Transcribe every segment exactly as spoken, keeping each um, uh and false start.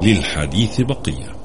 للحديث بقية.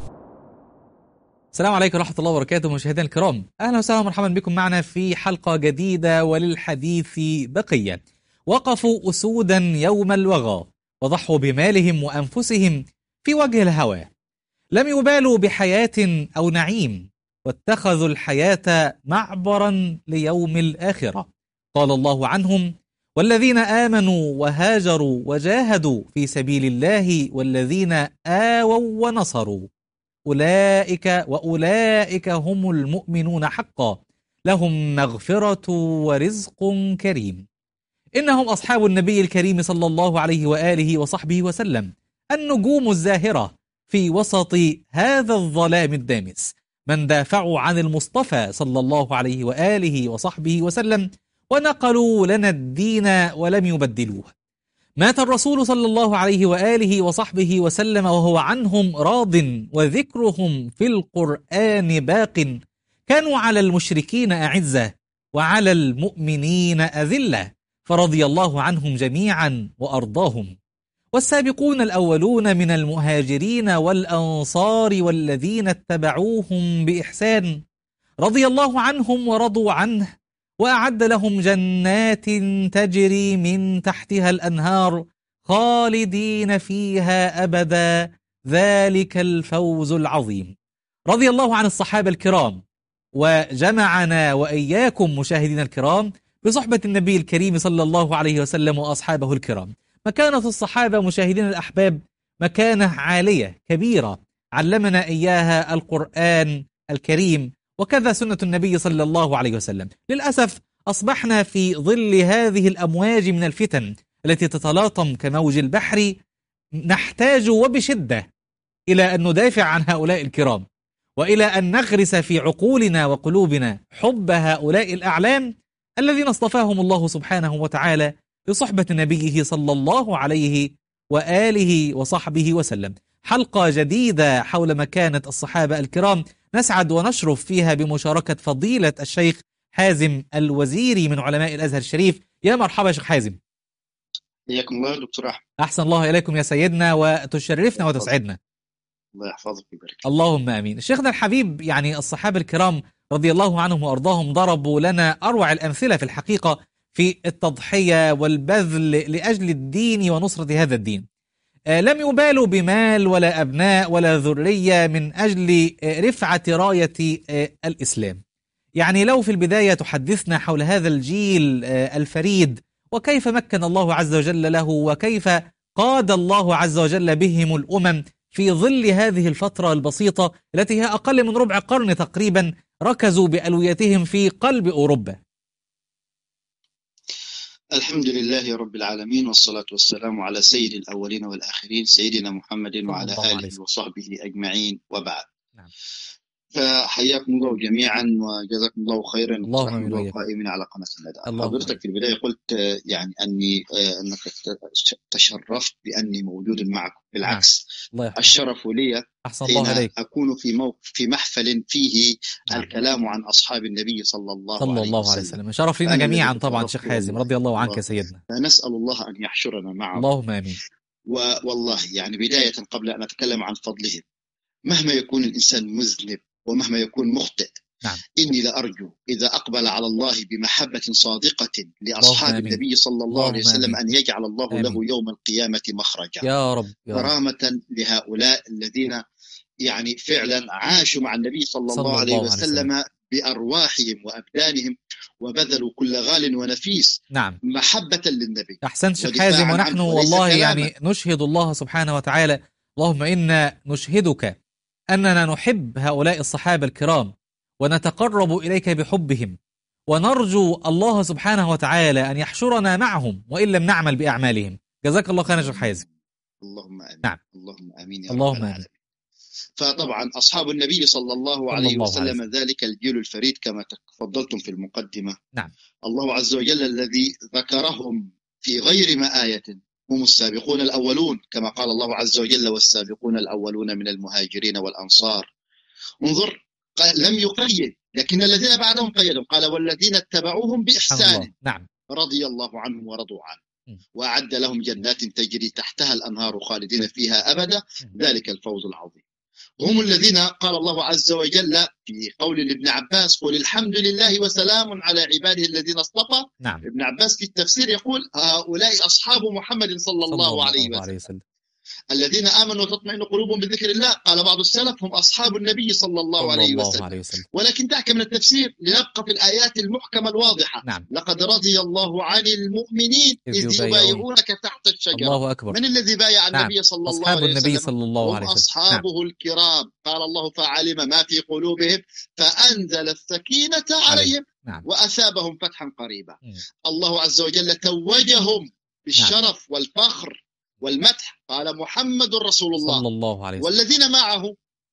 السلام عليكم ورحمة الله وبركاته مشاهدينا الكرام، أهلا وسهلا ومرحبا بكم معنا في حلقة جديدة وللحديث بقية. وقفوا أسودا يوم الوغى وضحوا بمالهم وأنفسهم في وجه الهوى، لم يبالوا بحياة أو نعيم واتخذوا الحياة معبرا ليوم الآخرة. قال الله عنهم: والذين آمنوا وهاجروا وجاهدوا في سبيل الله والذين آووا ونصروا أولئك وأولئك هم المؤمنون حقا لهم مغفرة ورزق كريم. إنهم أصحاب النبي الكريم صلى الله عليه وآله وصحبه وسلم، النجوم الزاهرة في وسط هذا الظلام الدامس، من دافعوا عن المصطفى صلى الله عليه وآله وصحبه وسلم ونقلوا لنا الدين ولم يبدلوه. مات الرسول صلى الله عليه وآله وصحبه وسلم وهو عنهم راض، وذكرهم في القرآن باق. كانوا على المشركين أعزة وعلى المؤمنين أذلة، فرضي الله عنهم جميعا وأرضاهم. والسابقون الأولون من المهاجرين والأنصار والذين اتبعوهم بإحسان رضي الله عنهم ورضوا عنه، وأعد لهم جنات تجري من تحتها الأنهار خالدين فيها أبدا، ذلك الفوز العظيم. رضي الله عن الصحابة الكرام، وجمعنا وإياكم مشاهدين الكرام بصحبة النبي الكريم صلى الله عليه وسلم وأصحابه الكرام. مكانة الصحابة مشاهدين الأحباب مكانة عالية كبيرة، علمنا إياها القرآن الكريم وكذا سنة النبي صلى الله عليه وسلم. للأسف أصبحنا في ظل هذه الأمواج من الفتن التي تتلاطم كموج البحر، نحتاج وبشدة إلى أن ندافع عن هؤلاء الكرام، وإلى أن نغرس في عقولنا وقلوبنا حب هؤلاء الأعلام الذين اصطفاهم الله سبحانه وتعالى لصحبة نبيه صلى الله عليه وآله وصحبه وسلم. حلقة جديدة حول مكانة الصحابة الكرام، نسعد ونشرف فيها بمشاركة فضيلة الشيخ حازم الوزيري من علماء الأزهر الشريف. يا مرحبا شيخ حازم. حياكم الله دكتور أحمد. أحسن الله إليكم يا سيدنا، وتشرفنا وتسعدنا. الله يحفظك ويبارك. اللهم آمين. شيخنا الحبيب، يعني الصحابة الكرام رضي الله عنهم وأرضاهم ضربوا لنا أروع الأمثلة في الحقيقة في التضحية والبذل لأجل الدين ونصرة هذا الدين. لم يبالوا بمال ولا أبناء ولا ذرية من أجل رفعة راية الإسلام. يعني لو في البداية تحدثنا حول هذا الجيل الفريد، وكيف مكن الله عز وجل له، وكيف قاد الله عز وجل بهم الأمم في ظل هذه الفترة البسيطة التي هي أقل من ربع قرن تقريبا، ركزوا بألويتهم في قلب أوروبا. الحمد لله رب العالمين، والصلاة والسلام على سيد الأولين والآخرين سيدنا محمد وعلى آله وصحبه أجمعين، وبعد. نعم. فحياكم الله جميعا وجزاكم الله خيرا قائمين على قناة الندى. حضرتك في البداية قلت يعني أني أنك تشرفت بأني موجود معكم، بالعكس. نعم. الشرف لي حين أكون في موقف في محفل فيه نعم. الكلام عن أصحاب النبي صلى الله, صلى عليه, الله وسلم. عليه وسلم. شرف لنا جميعا طبعا شيخ حازم، رضي الله عنك يا سيدنا. فنسأل الله أن يحشرنا معه. اللهم آمين. والله يعني بداية قبل أن أتكلم عن فضلهم، مهما يكون الإنسان مذنب ومهما يكون مخطئ، نعم. إني لأرجو إذا أقبل على الله بمحبة صادقة لأصحاب النبي صلى الله عليه وسلم أن يجعل الله آمين. له يوم القيامة مخرجا يا رب يا رب. كرامة لهؤلاء الذين يعني فعلا عاشوا مع النبي صلى, صلى الله عليه وسلم عليه بأرواحهم وأبدانهم، وبذلوا كل غال ونفيس نعم. محبة للنبي. أحسنت شيخ حازم، ونحن والله يعني نشهد الله سبحانه وتعالى، اللهم إنا نشهدك أننا نحب هؤلاء الصحابة الكرام ونتقرب إليك بحبهم، ونرجو الله سبحانه وتعالى أن يحشرنا معهم وإن لم نعمل بأعمالهم. جزاك الله خيرا شيخ حازم. اللهم آمين. نعم. اللهم آمين يا اللهم رب العالمين. فطبعا أصحاب النبي صلى الله عليه الله وسلم عليه. ذلك الجيل الفريد كما تفضلتم في المقدمة. نعم. الله عز وجل الذي ذكرهم في غير ما آية هم السابقون الأولون، كما قال الله عز وجل: والسابقون الأولون من المهاجرين والأنصار. انظر، لم يقيد، لكن الذين بعدهم قيدهم، قال: والذين اتبعوهم بإحسان نعم. رضي الله عنهم ورضوا عنه. وأعد لهم جنات تجري تحتها الأنهار خالدين فيها أبدا، ذلك الفوز العظيم. هم الذين قال الله عز وجل في قول لابن عباس: قل الحمد لله وسلام على عباده الذين اصطفى. نعم. ابن عباس في التفسير يقول: هؤلاء أصحاب محمد صلى الله, صلى الله عليه, وسلم. عليه وسلم الذين آمنوا وتطمئن قلوبهم بذكر الله. قال بعض السلف: هم أصحاب النبي صلى الله, صلى عليه, الله وسلم. عليه وسلم. ولكن دعك من التفسير لنبقى في الآيات المحكمة الواضحة. نعم. لقد رضي الله عن المؤمنين إذ يبايعونك تحت الشجرة. الله أكبر. من الذي بايع النبي نعم. صلى الله عليه وسلم؟ النبي صلى الله عليه وسلم. أصحابه نعم. الكرام. قال الله: فعلم ما في قلوبهم فأنزل السكينة عليهم نعم. وأثابهم فتحا قريبا. م. الله عز وجل توجهم بالشرف نعم. والفخر والمدح. قال: محمد رسول الله صلى الله عليه وسلم والذين معه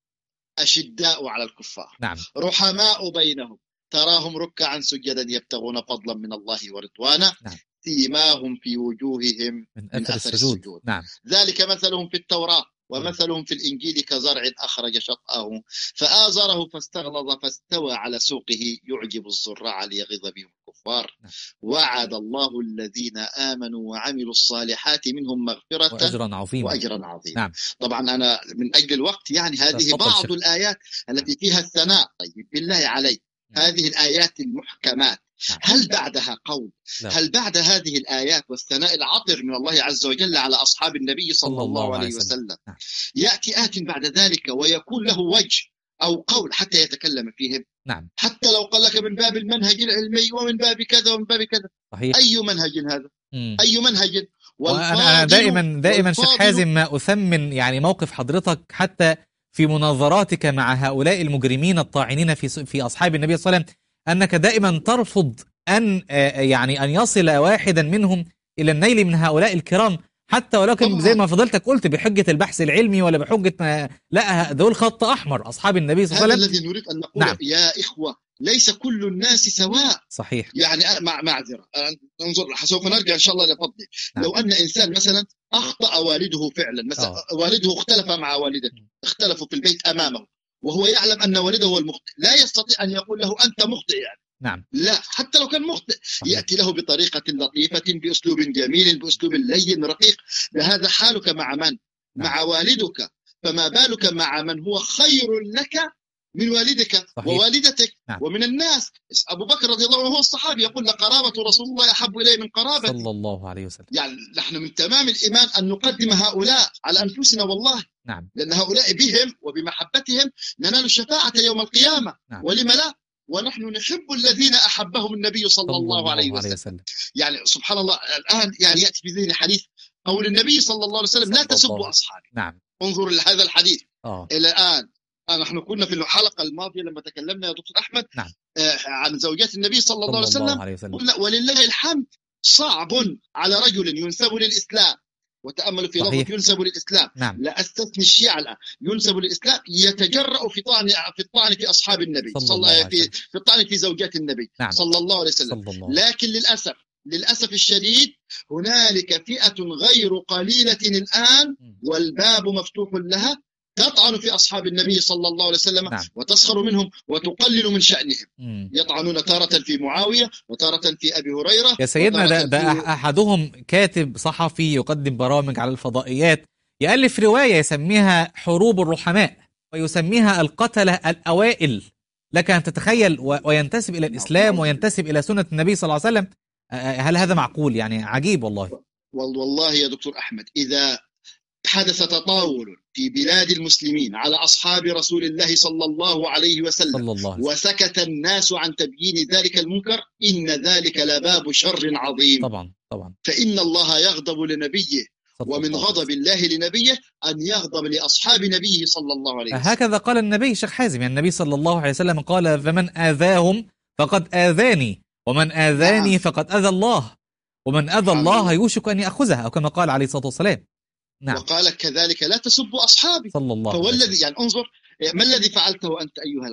أشداء على الكفار نعم. رحماء بينهم تراهم ركعا سجدا يبتغون فضلا من الله ورضوانا نعم. سيماهم في وجوههم من, من أثر السجود, السجود. نعم. ذلك مثلهم في التوراة ومثلهم في الإنجيل كزرع أخرج شطأه فآزره فاستغلظ فاستوى على سوقه يعجب الزراع ليغيظ بهم الكفار. نعم. وعد الله الذين آمنوا وعملوا الصالحات منهم مغفرة وأجرا عظيما, وأجرا عظيما. نعم. طبعا أنا من أجل الوقت يعني هذه بعض شر. الآيات التي فيها الثناء. طيب بالله عليك هذه الآيات المحكمات نعم. هل بعدها قول لا. هل بعد هذه الآيات والثناء العطر من الله عز وجل على أصحاب النبي صلى, صلى الله, الله عليه وسلم, وسلم. نعم. يأتي آت بعد ذلك ويكون له وجه أو قول حتى يتكلم فيهم نعم. حتى لو قال لك من باب المنهج العلمي ومن باب كذا ومن باب كذا صحيح. أي منهج هذا مم. أي منهج. وأنا دائما دائما شيخ حازم ما أثمن يعني موقف حضرتك حتى في مناظراتك مع هؤلاء المجرمين الطاعنين في في أصحاب النبي صلى الله عليه وسلم أنك دائما ترفض أن يعني أن يصل واحدا منهم إلى النيل من هؤلاء الكرام حتى ولكن زي ما فضلتك قلت بحجة البحث العلمي ولا بحجة ما لا دول خط أحمر أصحاب النبي صلى الله عليه وسلم. هذا الذي نريد أن نقول نعم. يا إخوة ليس كل الناس سواء. صحيح. يعني مع معذرة انظر سوف نرجع إن شاء الله لفضلك. نعم. لو أن إنسان مثلا أخطأ والده فعلا مثلا أوه. والده اختلف مع والدته اختلفوا في البيت أمامه وهو يعلم أن والده هو المخطئ لا يستطيع أن يقول له أنت مخطئ يعني. نعم. لا حتى لو كان مخطئ يأتي له بطريقة لطيفة بأسلوب جميل بأسلوب لين رقيق. هذا حالك مع من؟ نعم. مع والدك فما بالك مع من هو خير لك من والدك صحيح. ووالدتك نعم. ومن الناس. أبو بكر رضي الله عنه هو الصحابي يقول لقرابة رسول الله أحب إليه من قرابتي صلى الله عليه وسلم. يعني نحن من تمام الإيمان أن نقدم هؤلاء على أنفسنا والله نعم. لأن هؤلاء بهم وبمحبتهم ننال الشفاعة يوم القيامة نعم. ولم لا ونحن نحب الذين أحبهم النبي صلى, صلى الله, الله عليه وسلم. وسلم يعني سبحان الله الآن يعني يأتي في ذهن حديث قول النبي صلى الله عليه وسلم لا تسبوا أصحابي. نعم. انظر لهذا الحديث أوه. إلى الآن نحن كنا في الحلقة الماضية لما تكلمنا يا دكتور أحمد نعم. آه عن زوجات النبي صلى الله عليه وسلم, عليه وسلم. قلنا ولله الحمد صعب على رجل ينسب للإسلام وتأملوا في لفظ ينسب للإسلام نعم. لا أستثني الشيعة الآن ينسب للإسلام يتجرأ في طعن في الطعن في أصحاب النبي صلى صلى الله في في الطعن في زوجات النبي نعم. صلى الله عليه وسلم الله. لكن للأسف للأسف الشديد هنالك فئة غير قليلة الآن والباب مفتوح لها تطعن في أصحاب النبي صلى الله عليه وسلم نعم. وتسخر منهم وتقلل من شأنهم مم. يطعنون تارة في معاوية وتارة في أبي هريرة يا سيدنا ده, ده في... أحدهم كاتب صحفي يقدم برامج على الفضائيات يألف رواية يسميها حروب الرحماء ويسميها القتلة الأوائل لك أن تتخيل و... وينتسب إلى الإسلام وينتسب إلى سنة النبي صلى الله عليه وسلم. هل هذا معقول؟ يعني عجيب والله. والله يا دكتور أحمد إذا حدث تطاول في بلاد المسلمين على أصحاب رسول الله صلى الله عليه وسلم صلى الله عليه وسلم. وسكت الناس عن تبيين ذلك المنكر إن ذلك لباب شر عظيم. طبعا طبعا. فإن الله يغضب لنبيه ومن غضب الله لنبيه أن يغضب لأصحاب نبيه صلى الله عليه وسلم. هكذا قال النبي شيخ حازم يعني النبي صلى الله عليه وسلم قال فمن آذاهم فقد آذاني ومن آذاني نعم. فقد أذى الله ومن أذى الله يوشك أن يأخذها أو كما قال عليه الصلاة والسلام. نعم. وقال كذلك لا تسبوا أصحابي صلى الله عليه وسلم. فوالذي يعني انظر ما الذي فعلته أنت أيها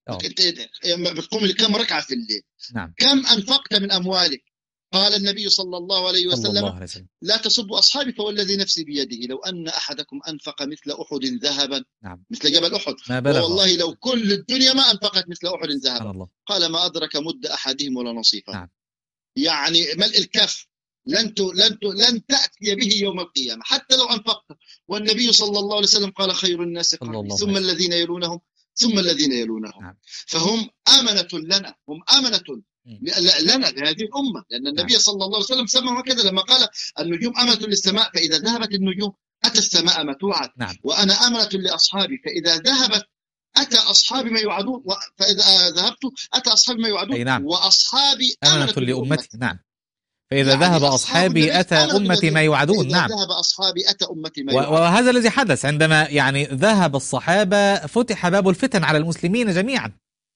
العبد بتقوم كم ركعة في الليل نعم. كم أنفقت من أموالك قال النبي صلى الله عليه وسلم, صلى الله عليه وسلم. لا تسبوا أصحابي فوالذي نفسي بيده لو أن أحدكم أنفق مثل أحد ذهبا نعم. مثل جبل أحد ما والله لو كل الدنيا ما أنفقت مثل أحد ذهبا قال ما أدرك مد أحدهم ولا نصيفه. نعم. يعني ملء الكف لن لن لن تأتي به يوم القيامة حتى لو أنفقت. والنبي صلى الله عليه وسلم قال خير الناس قرني ثم الذين يلونهم ثم الذين يلونهم. نعم. فهم أمنة لنا، هم أمنة لنا لهذه الأمة، لأن النبي نعم. صلى الله عليه وسلم سمى هكذا لما قال النجوم أمنة للسماء فإذا ذهبت النجوم أتى السماء ما توعد. نعم. وأنا أمنة لأصحابي فإذا ذهبت أتى أصحابي ما يوعدون، فإذا ذهبت أتى أصحابي ما يوعدون. نعم. وأصحابي أمنة لأمتي. نعم. فإذا يعني ذهب أصحابي أتى أمتي ما يوعدون. نعم. ذهب أصحابي أتى أمتي ما يوعدون. وهذا الذي حدث عندما يعني ذهب الصحابة فتح باب الفتن على المسلمين جميعا.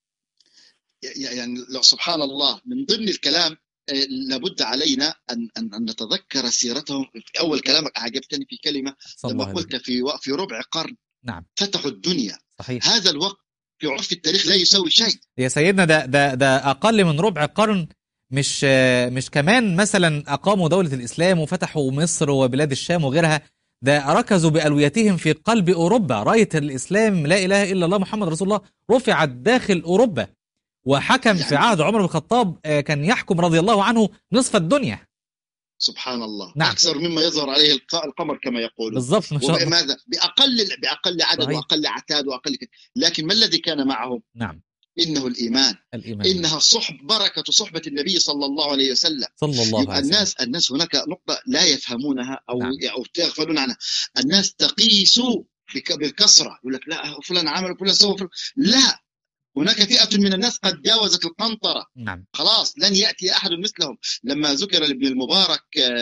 يعني لو سبحان الله من ضمن الكلام لابد علينا أن, أن, أن نتذكر سيرتهم. في أول كلامك عجبتني في كلمة لما قلت في في ربع قرن. نعم. فتحوا الدنيا. صحيح. هذا الوقت في عرف التاريخ لا يساوي شيء يا سيدنا. ده ده ده أقل من ربع قرن. مش مش كمان مثلا أقاموا دولة الإسلام وفتحوا مصر وبلاد الشام وغيرها، ده ركزوا بألويتهم في قلب أوروبا. راية الإسلام لا إله إلا الله محمد رسول الله رفعت داخل أوروبا، وحكم يعني في عهد عمر بن الخطاب كان يحكم رضي الله عنه نصف الدنيا. سبحان الله. نعم. أكثر مما يظهر عليه القمر كما يقولون. بالضبط. ما شاء الله. وماذا بأقل بأقل عدد صحيح. وأقل عتاد وأقل كده. لكن ما الذي كان معهم؟ نعم. إنه الإيمان. الإيمان. إنها صحب بركة صحبة النبي صلى الله عليه وسلم. صلى الله عليه وسلم. الناس الناس هناك نقطة لا يفهمونها أو نعم. أو تغفلون عنها. الناس تقيس بالكسرة، يقول لك لا فلان عمل فلان سوى فلان. لا، هناك فئة من الناس قد جاوزت القنطرة. نعم. خلاص لن يأتي أحد مثلهم. لما ذكر لابن المبارك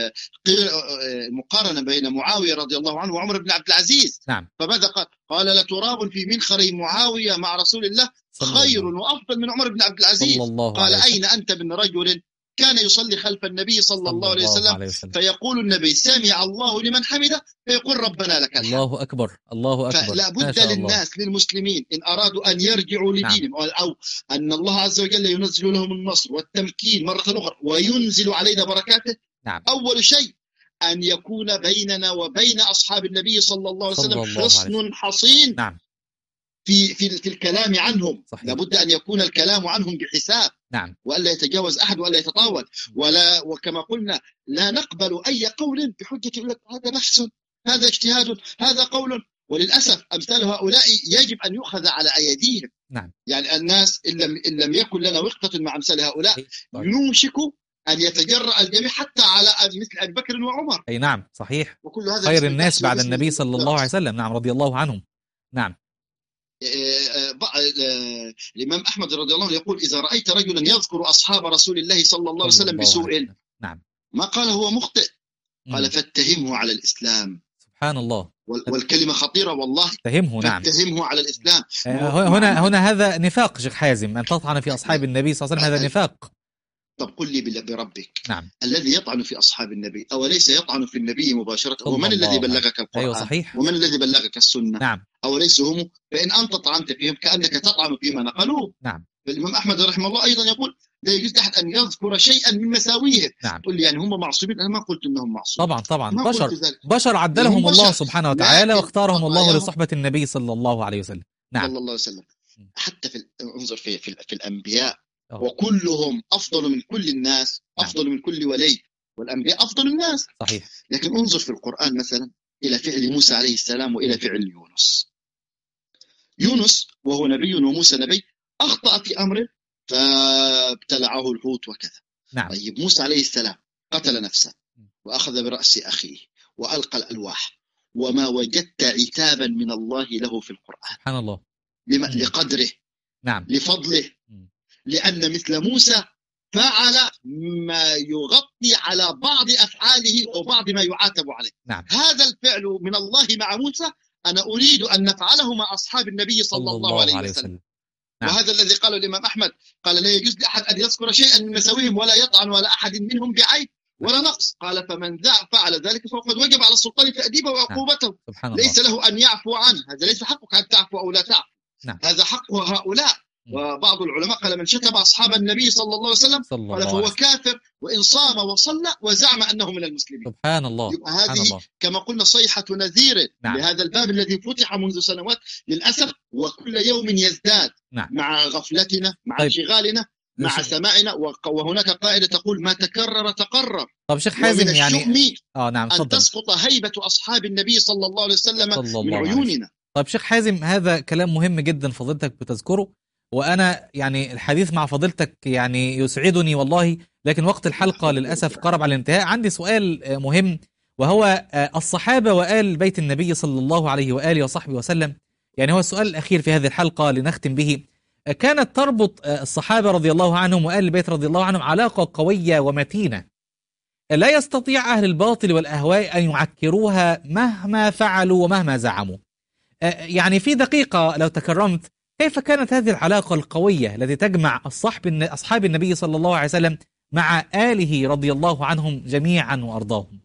مقارنة بين معاوية رضي الله عنه وعمر بن عبد العزيز. نعم. فماذا قال؟ قال لتراب في منخر معاوية مع رسول الله خير وأفضل من عمر بن عبد العزيز. قال أين أنت من رجل كان يصلي خلف النبي صلى, صلى الله عليه وسلم, عليه وسلم فيقول النبي سمع الله لمن حمده فيقول ربنا لك الحمد. الله أكبر الله أكبر. فلا بد للناس للمسلمين إن أرادوا أن يرجعوا لدينهم نعم. أو أن الله عز وجل ينزل لهم النصر والتمكين مرة أخرى وينزل علينا بركاته. نعم. أول شيء أن يكون بيننا وبين أصحاب النبي صلى الله عليه وسلم حصن حصين. نعم. في في في الكلام عنهم. صحيح. لابد أن يكون الكلام عنهم بحساب. نعم. وألا يتجاوز أحد وألا يتطاول ولا وكما قلنا لا نقبل أي قول بحجة يقول لك هذا بحث هذا اجتهاد هذا قول. وللأسف أمثال هؤلاء يجب أن يؤخذ على أيديهم. نعم. يعني الناس إن لم إن لم يكن لنا وقفة مع أمثال هؤلاء يوشك أن يتجرأ الجميع حتى على مثل أبي بكر وعمر. أي نعم صحيح. وكل هذا خير الناس بعد النبي صلى الله عليه وسلم. نعم رضي الله عنهم. نعم. الإمام أحمد رضي الله عنه يقول إذا رأيت رجلا يذكر أصحاب رسول الله صلى الله عليه وسلم بسوء نعم. ما قال هو مخطئ قال فاتهمه على الإسلام. سبحان الله. والكلمة خطيرة والله. اتهمه نعم. فاتهمه على الإسلام. هنا هنا هذا نفاق شيخ حازم أن تطعن في أصحاب النبي صلى الله عليه وسلم. هذا نفاق. طب قل لي بربك. نعم. الذي يطعن في أصحاب النبي أو ليس يطعن في النبي مباشرة ومن الذي بلغك القرآن؟ أيوة صحيح. ومن الذي بلغك السنة؟ نعم. أو ليس هم؟ فإن أنت طعنت فيهم كأنك تطعن فيما نقلوه. نعم. الإمام أحمد رحمه الله أيضا يقول لا يجوز أحد أن يذكر شيئا من مساويه. نعم. قل لي يعني هم معصومين؟ أنا ما قلت أنهم معصومين. طبعا طبعا بشر بشر عدلهم الله سبحانه وتعالى واختارهم الله لصحبة النبي صلى الله عليه وسلم. نعم. صلى الله عليه وسلم. حتى في انظر في في, في الأنبياء أوه. وكلهم أفضل من كل الناس. نعم. أفضل من كل ولي والأنبياء أفضل الناس. صحيح. لكن انظر في القرآن مثلا إلى فعل موسى عليه السلام وإلى فعل يونس. يونس وهو نبي وموسى نبي أخطأ في أمره فابتلعه الحوت وكذا. نعم. طيب موسى عليه السلام قتل نفسه وأخذ برأس أخيه وألقى الألواح وما وجدت عتابا من الله له في القرآن. سبحان الله. لما لقدره. نعم. لفضله. لأن مثل موسى فعل ما يغطي على بعض أفعاله وبعض ما يعاتب عليه. نعم. هذا الفعل من الله مع موسى أنا أريد أن نفعله مع أصحاب النبي صلى, صلى الله, الله عليه وسلم, وسلم. نعم. وهذا الذي قاله الإمام أحمد قال لا يجوز لأحد أن يذكر شيئا من مساويهم ولا يطعن ولا أحد منهم بعيب ولا نقص. قال فمن فعل ذلك فقد وجب على السلطان تأديبه وعقوبته. نعم. ليس له أن يعفو عنه. هذا ليس حقك أن تعفو أو لا تعفو. نعم. هذا حق هؤلاء. وبعض العلماء قال من شتم أصحاب النبي صلى الله عليه وسلم قال فهو كافر وإن صام وصلى وزعم أنه من المسلمين. سبحان الله. هذه الله. كما قلنا صيحة نذير. نعم. لهذا الباب الذي فتح منذ سنوات للأسف وكل يوم يزداد. نعم. مع غفلتنا مع طيب. انشغالنا مع سماعنا، وهناك قاعدة تقول ما تكرر تقرر. طب شيخ حازم يعني اه نعم أن تسقط هيبة أصحاب النبي صلى الله عليه وسلم الله من عيوننا. طب شيخ حازم، هذا كلام مهم جدا فضيلتك بتذكره، وأنا يعني الحديث مع فضيلتك يعني يسعدني والله، لكن وقت الحلقة للأسف قرب على الانتهاء. عندي سؤال مهم، وهو الصحابة وآل بيت النبي صلى الله عليه وآله وصحبه وسلم، يعني هو السؤال الأخير في هذه الحلقة لنختم به. كانت تربط الصحابة رضي الله عنهم وآل البيت رضي الله عنهم علاقة قوية ومتينة لا يستطيع أهل الباطل والأهواء أن يعكروها مهما فعلوا ومهما زعموا. يعني في دقيقة لو تكرمت، كيف كانت هذه العلاقة القوية التي تجمع الصحب أصحاب النبي صلى الله عليه وسلم مع آله رضي الله عنهم جميعا وأرضاهم؟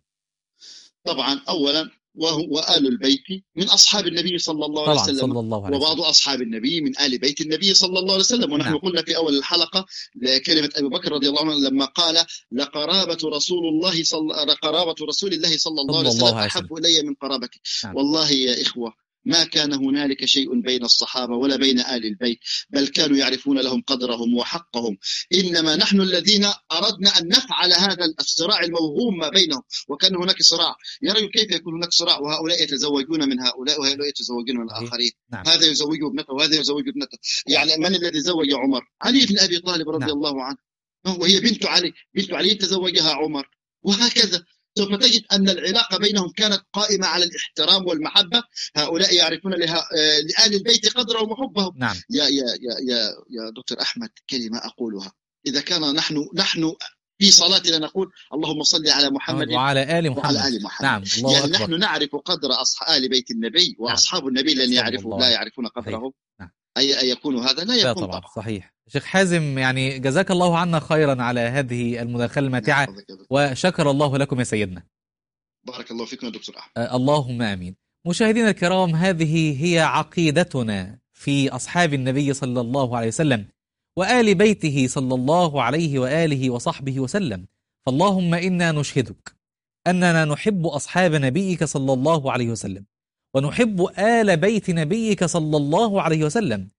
طبعا أولا وآل البيت من أصحاب النبي صلى الله عليه وسلم، صلى الله عليه وسلم. وبعض أصحاب النبي من آل بيت النبي صلى الله عليه وسلم. ونحن نعم. قلنا في أول الحلقة كلمة أبي بكر رضي الله عنه لما قال لقرابة رسول الله صلى لقرابة رسول الله صلى الله عليه وسلم أحب إلي من قرابتي. نعم. والله يا إخوة ما كان هنالك شيء بين الصحابة ولا بين آل البيت، بل كانوا يعرفون لهم قدرهم وحقهم. إنما نحن الذين أردنا أن نفعل هذا الصراع الموهوم ما بينهم، وكان هناك صراع. يرى كيف يكون هناك صراع وهؤلاء يتزوجون من هؤلاء وهؤلاء يتزوجون من الآخرين. نعم. هذا يزوج ابنته وهذا يزوج ابنته. يعني من الذي زوج عمر؟ علي بن أبي طالب رضي نعم. الله عنه، وهي بنت علي، بنت علي تزوجها عمر، وهكذا. سوف تجد أن العلاقة بينهم كانت قائمة على الاحترام والمحبة. هؤلاء يعرفون لها لآل البيت قدرهم وحبهم. نعم. يا يا يا يا يا دكتور أحمد، كلمة أقولها: إذا كان نحن نحن في صلاتنا نقول اللهم صل على محمد وعلى آل محمد, وعلى آل محمد. نعم. الله يعني أكبر. نحن نعرف قدر أصحاب آل بيت النبي، وأصحاب نعم. النبي لن يعرفوا لا يعرفون قدرهم. نعم. أي يكون هذا لا يكون طبعا. طبعا صحيح. شيخ حازم، يعني جزاك الله عنا خيرا على هذه المداخلة الماتعة، نعم. وشكر الله لكم يا سيدنا. بارك الله فيكم يا دكتور أحمد. آه اللهم آمين. مشاهدينا الكرام، هذه هي عقيدتنا في أصحاب النبي صلى الله عليه وسلم وآل بيته صلى الله عليه وآله وصحبه وسلم. فاللهم إنا نشهدك أننا نحب أصحاب نبيك صلى الله عليه وسلم، ونحب آل بيت نبيك صلى الله عليه وسلم،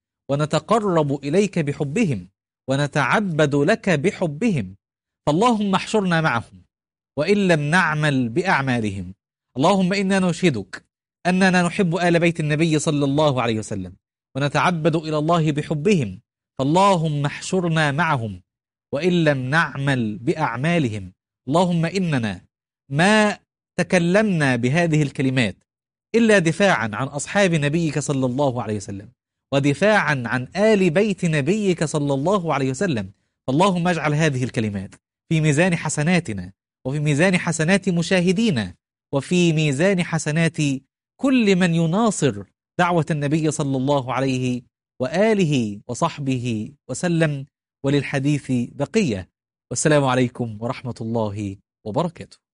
ونتقرب إليك بحبهم ونتعبد لك بحبهم. فاللهم احشرنا معهم وإن لم نعمل بأعمالهم. اللهم إنا نشهدك أننا نحب آل بيت النبي صلى الله عليه وسلم، ونتعبد إلى الله بحبهم. فاللهم احشرنا معهم وإن لم نعمل بأعمالهم. اللهم إننا ما تكلمنا بهذه الكلمات إلا دفاعا عن أصحاب نبيك صلى الله عليه وسلم، ودفاعا عن آل بيت نبيك صلى الله عليه وسلم. فاللهم اجعل هذه الكلمات في ميزان حسناتنا، وفي ميزان حسنات مشاهدينا، وفي ميزان حسنات كل من يناصر دعوة النبي صلى الله عليه وآله وصحبه وسلم. وللحديث بقية، والسلام عليكم ورحمة الله وبركاته.